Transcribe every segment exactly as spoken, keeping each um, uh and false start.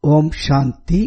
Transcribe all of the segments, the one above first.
ஓம் சாந்தி.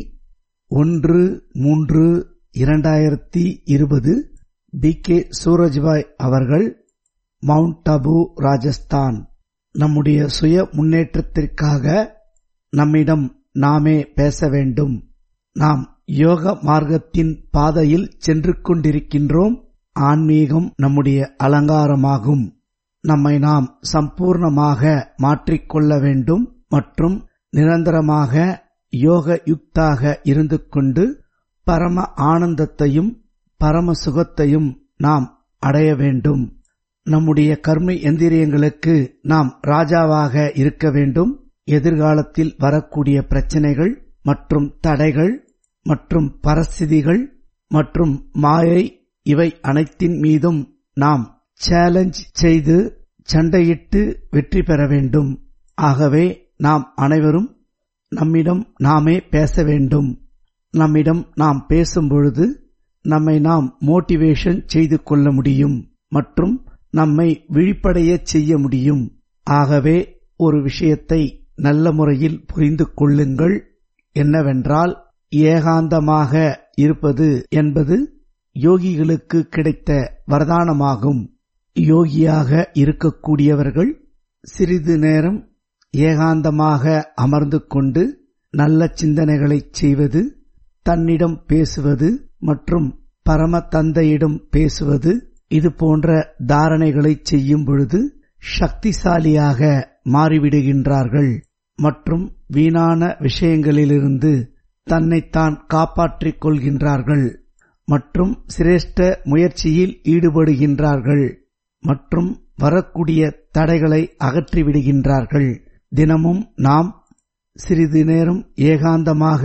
ஒன்று மூன்று இரண்டாயிரத்தி இருபது. பி கே சூரஜ்பாய் அவர்கள், மவுண்ட் அபு, ராஜஸ்தான். நம்முடைய சுய முன்னேற்றத்திற்காக நம்மிடம் நாமே பேச வேண்டும். நாம் யோக மார்க்கத்தின் பாதையில் சென்று கொண்டிருக்கின்றோம். ஆன்மீகம் நம்முடைய அலங்காரமாகும். நம்மை நாம் சம்பூர்ணமாக மாற்றிக்கொள்ள வேண்டும் மற்றும் நிரந்தரமாக யோக யுக்தாக இருந்து கொண்டு பரம ஆனந்தத்தையும் பரம சுகத்தையும் நாம் அடைய வேண்டும். நம்முடைய கர்ம எந்திரியங்களுக்கு நாம் ராஜாவாக இருக்க வேண்டும். எதிர்காலத்தில் வரக்கூடிய பிரச்சனைகள் மற்றும் தடைகள் மற்றும் பரிஸ்திதிகள் மற்றும் மாயை இவை அனைத்தின் மீதும் நாம் சேலஞ்ச் செய்து சண்டையிட்டு வெற்றி பெற வேண்டும். ஆகவே நாம் அனைவரும் நம்மிடம் நாமே பேச வேண்டும். நம்மிடம் நாம் பேசும் பொழுது நம்மை நாம் மோட்டிவேஷன் செய்து கொள்ள முடியும் மற்றும் நம்மை விழிப்படைய செய்ய முடியும். ஆகவே ஒரு விஷயத்தை நல்ல முறையில் புரிந்து கொள்ளுங்கள். என்னவென்றால், ஏகாந்தமாக இருப்பது என்பது யோகிகளுக்கு கிடைத்த வரதானமாகும். யோகியாக இருக்கக்கூடியவர்கள் சிறிது நேரம் ஏகாந்தமாக அமர்ந்து கொண்டு நல்ல சிந்தனைகளை செய்வது, தன்னிடம் பேசுவது மற்றும் பரம தந்தையிடம் பேசுவது, இது போன்ற தாரணைகளை செய்யும் பொழுது சக்திசாலியாக மாறிவிடுகின்றார்கள் மற்றும் வீணான விஷயங்களிலிருந்து தன்னைத்தான் காப்பாற்றிக் கொள்கின்றார்கள் மற்றும் சிரேஷ்ட முயற்சியில் ஈடுபடுகின்றார்கள் மற்றும் வரக்கூடிய தடைகளை அகற்றிவிடுகின்றார்கள். தினமும் நாம் சிறிது நேரம் ஏகாந்தமாக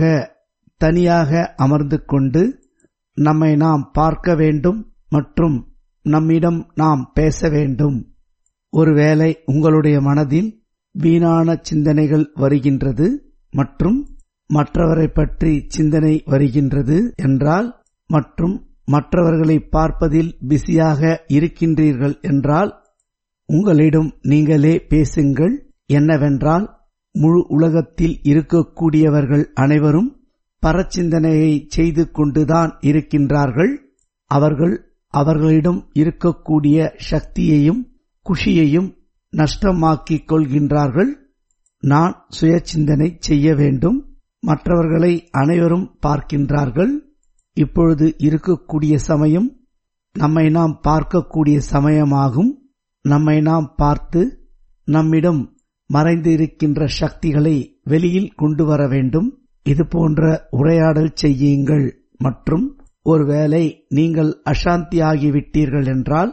தனியாக அமர்ந்து கொண்டு நம்மை நாம் பார்க்க வேண்டும் மற்றும் நம்மிடம் நாம் பேச வேண்டும். ஒருவேளை உங்களுடைய மனதில் வீணான சிந்தனைகள் வருகின்றது மற்றும் மற்றவரை பற்றி சிந்தனை வருகின்றது என்றால் மற்றும் மற்றவர்களை பார்ப்பதில் பிஸியாக இருக்கின்றீர்கள் என்றால் உங்களிடம் நீங்களே பேசுங்கள். என்னவென்றால், முழு உலகத்தில் இருக்கக்கூடியவர்கள் அனைவரும் பரச்சிந்தனையை செய்து கொண்டுதான் இருக்கின்றார்கள். அவர்கள் அவர்களிடம் இருக்கக்கூடிய சக்தியையும் குஷியையும் நஷ்டமாக்கிக் கொள்கின்றார்கள். நான் சுய சிந்தனை செய்ய வேண்டும். மற்றவர்களை அனைவரும் பார்க்கின்றார்கள். இப்பொழுது இருக்கக்கூடிய சமயம் நம்மை நாம் பார்க்கக்கூடிய சமயமாகும். நம்மை நாம் பார்த்து நம்மிடம் மறைந்து இருக்கின்ற சக்திகளை வெளியில் கொண்டு வர வேண்டும். இது போன்ற உரையாடல் செய்யுங்கள். மற்றும் ஒருவேளை நீங்கள் அசாந்தியாகிவிட்டீர்கள் என்றால்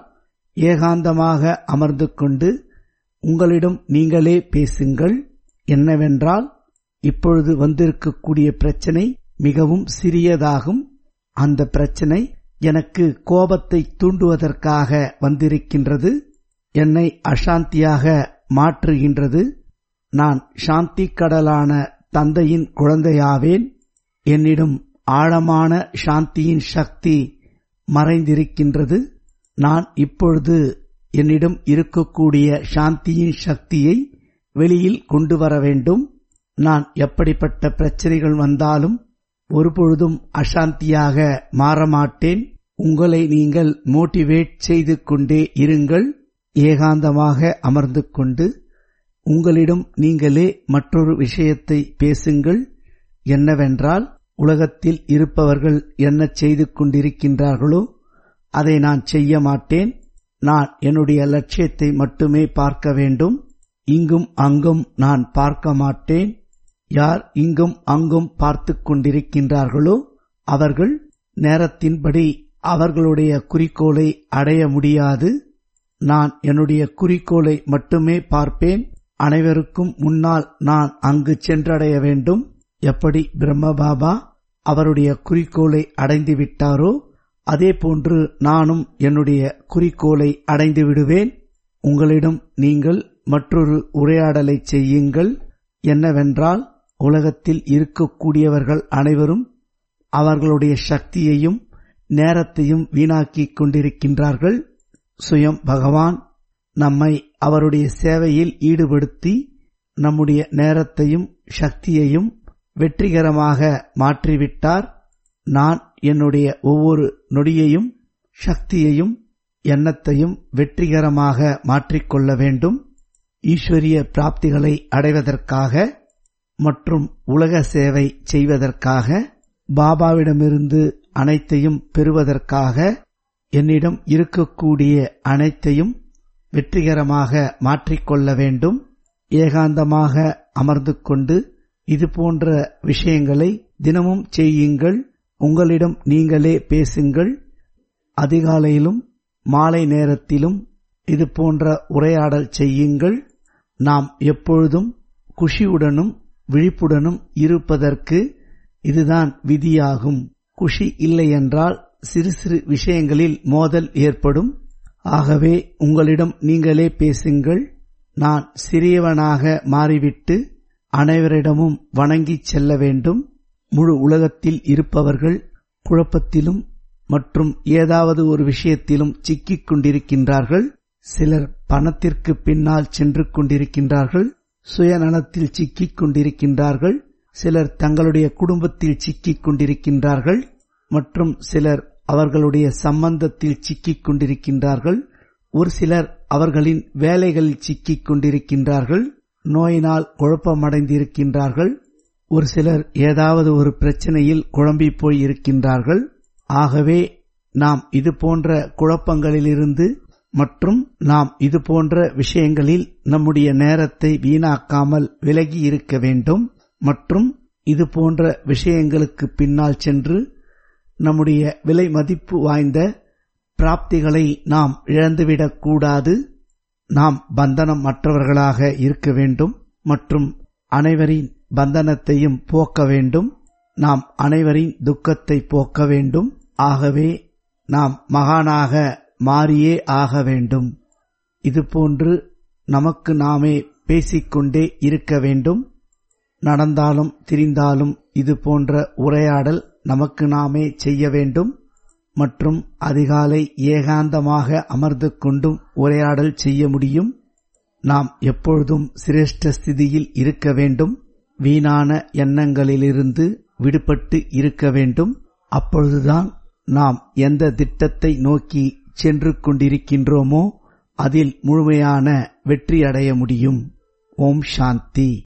ஏகாந்தமாக அமர்ந்து கொண்டு உங்களிடம் நீங்களே பேசுங்கள். என்னவென்றால், இப்பொழுது வந்திருக்கக்கூடிய பிரச்சனை மிகவும் சிறியதாகும். அந்த பிரச்சனை எனக்கு கோபத்தை தூண்டுவதற்காக வந்திருக்கின்றது. என்னை அசாந்தியாக மாற்றுகின்றது. நான் சாந்தி கடலான தந்தையின் குழந்தையாவேன். என்னிடம் ஆழமான சாந்தியின் சக்தி மறைந்திருக்கின்றது. நான் இப்பொழுது என்னிடம் இருக்கக்கூடிய சாந்தியின் சக்தியை வெளியில் கொண்டு வர வேண்டும். நான் எப்படிப்பட்ட பிரச்சனைகள் வந்தாலும் ஒருபொழுதும் அசாந்தியாக மாறமாட்டேன். உங்களை நீங்கள் மோட்டிவேட் செய்து கொண்டே இருங்கள். ஏகாந்தமாக அமர்ந்து கொண்டு உங்களிடம் நீங்களே மற்றொரு விஷயத்தை பேசுங்கள். என்னவென்றால், உலகத்தில் இருப்பவர்கள் என்ன செய்து கொண்டிருக்கின்றார்களோ அதை நான் செய்ய மாட்டேன். நான் என்னுடைய லட்சியத்தை மட்டுமே பார்க்க வேண்டும். இங்கும் அங்கும் நான் பார்க்க மாட்டேன். யார் இங்கும் அங்கும் பார்த்து கொண்டிருக்கின்றார்களோ அவர்கள் நேரத்தின்படி அவர்களுடைய குறிக்கோளை அடைய முடியாது. நான் என்னுடைய குறிக்கோளை மட்டுமே பார்ப்பேன். அனைவருக்கும் முன்னால் நான் அங்கு சென்றடைய வேண்டும். எப்படி பிரம்ம பாபா அவருடைய குறிக்கோளை அடைந்து விட்டாரோ அதே போன்று நானும் என்னுடைய குறிக்கோளை அடைந்து விடுவேன். உங்களிடம் நீங்கள் மற்றொரு உரையாடலை செய்யுங்கள். என்னவென்றால், உலகத்தில் இருக்கக்கூடியவர்கள் அனைவரும் அவர்களுடைய சக்தியையும் நேரத்தையும் வீணாக்கிக் கொண்டிருக்கின்றார்கள். சுயம் பகவான் நம்மை அவருடைய சேவையில் ஈடுபடுத்தி நம்முடைய நேரத்தையும் சக்தியையும் வெற்றிகரமாக மாற்றிவிட்டார். நான் என்னுடைய ஒவ்வொரு நொடியையும், சக்தியையும், எண்ணத்தையும் வெற்றிகரமாக மாற்றிக்கொள்ள வேண்டும். ஈஸ்வரிய பிராப்திகளை அடைவதற்காக மற்றும் உலக சேவை செய்வதற்காக, பாபாவிடமிருந்து அனைத்தையும் பெறுவதற்காக, என்னிடம் இருக்கக்கூடிய அனைத்தையும் வெற்றிகரமாக மாற்றிக்கொள்ள வேண்டும். ஏகாந்தமாக அமர்ந்து கொண்டு இது போன்ற விஷயங்களை தினமும் செய்யுங்கள். உங்களிடம் நீங்களே பேசுங்கள். அதிகாலையிலும் மாலை நேரத்திலும் இது போன்ற உரையாடல் செய்யுங்கள். நாம் எப்பொழுதும் குஷியுடனும் விழிப்புடனும் இருப்பதற்கு இதுதான் விதியாகும். குஷி இல்லையென்றால் சிறு சிறு விஷயங்களில் மோதல் ஏற்படும். ஆகவே உங்களிடம் நீங்களே பேசுங்கள். நான் சிறியவனாக மாறிவிட்டு அனைவரிடமும் வணங்கி செல்ல வேண்டும். முழு உலகத்தில் இருப்பவர்கள் குழப்பத்திலும் மற்றும் ஏதாவது ஒரு விஷயத்திலும் சிக்கிக் கொண்டிருக்கின்றார்கள். சிலர் பணத்திற்கு பின்னால் சென்று கொண்டிருக்கின்றார்கள். சுயநலத்தில் சிக்கிக் கொண்டிருக்கின்றார்கள். சிலர் தங்களுடைய குடும்பத்தில் சிக்கிக் கொண்டிருக்கின்றார்கள். மற்றும் சிலர் அவர்களுடைய சம்பந்தத்தில் சிக்கிக் கொண்டிருக்கின்றார்கள். ஒரு சிலர் அவர்களின் வேலைகளில் சிக்கிக் கொண்டிருக்கின்றார்கள். நோயினால் குழப்பமடைந்திருக்கின்றார்கள். ஒரு சிலர் ஏதாவது ஒரு பிரச்சனையில் குழம்பி போய் இருக்கின்றார்கள். ஆகவே நாம் இது போன்ற குழப்பங்களிலிருந்து மற்றும் நாம் இது போன்ற விஷயங்களில் நம்முடைய நேரத்தை வீணாக்காமல் விலகி இருக்க வேண்டும். மற்றும் இது போன்ற விஷயங்களுக்கு பின்னால் சென்று நம்முடைய விலை மதிப்பு வாய்ந்த பிராப்திகளை நாம் இழந்துவிடக் கூடாது. நாம் பந்தனம் மற்றவர்களாக இருக்க வேண்டும் மற்றும் அனைவரின் பந்தனத்தையும் போக்க வேண்டும். நாம் அனைவரின் துக்கத்தை போக்க வேண்டும். ஆகவே நாம் மகானாக மாறியே ஆக வேண்டும். இதுபோன்று நமக்கு நாமே பேசிக்கொண்டே இருக்க வேண்டும். நடந்தாலும் திரிந்தாலும் இது போன்ற உரையாடல் நமக்கு நாமே செய்ய வேண்டும். மற்றும் அதிகாலை ஏகாந்தமாக அமர்ந்து கொண்டும் உரையாடல் செய்ய முடியும். நாம் எப்பொழுதும் சிரேஷ்ட ஸ்திதியில் இருக்க வேண்டும். வீணான எண்ணங்களிலிருந்து விடுபட்டு இருக்க வேண்டும். அப்பொழுதுதான் நாம் எந்த திட்டத்தை நோக்கி சென்று கொண்டிருக்கின்றோமோ அதில் முழுமையான வெற்றி அடைய முடியும். ஓம் சாந்தி.